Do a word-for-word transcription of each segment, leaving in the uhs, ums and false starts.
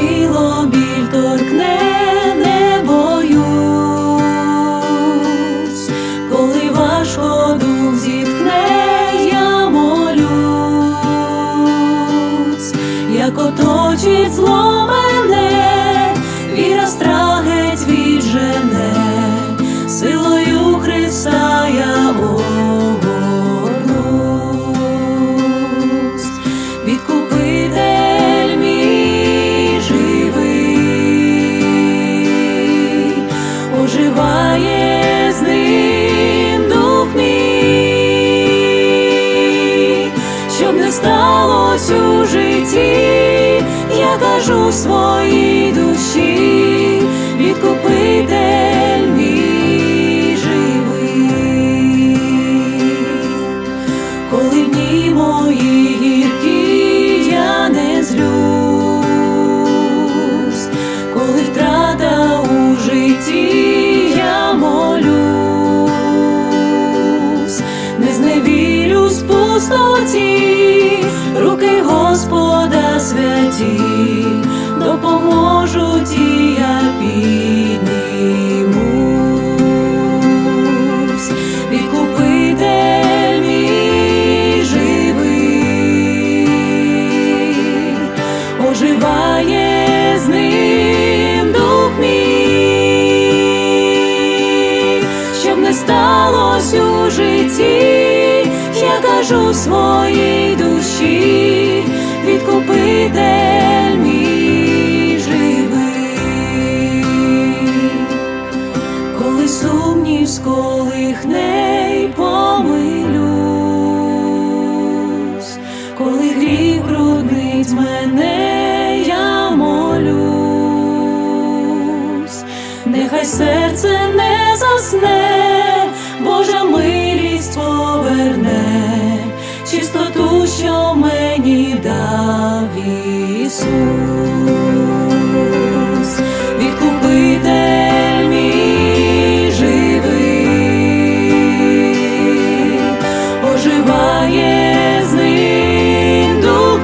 тіло біль торкне, не боюсь, коли важко дух зітхне, я молюсь, як оточить зло мене, віра страх геть віджене, силою Христа я огорнусь. Відкупитель мій живий, оживає з ним дух мій, щоб не сталось у житті, я кажу своїй душі, відкупитель мій живий. Коли дні мої гіркі, я не злюсь, коли втрата у житті, я молюсь, не зневірюсь в пустоті, руки Господа святі допоможуть, і я піднімусь. Відкупитель мій живий, оживає з ним дух мій, щоб не сталось у житті, я кажу своїй душі, відкупитель мій живий. Коли сумнів сколихне й помилюсь, коли гріх бруднить мене, я молюсь, нехай серце не засне, Божа милість поверне чистоту, що мені дав Ісус. Відкупитель мій живий, оживає з ним дух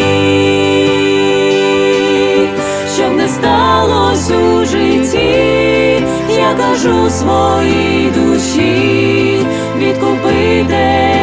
мій, щоб не сталось у житті, я кажу своїй душі, відкупитель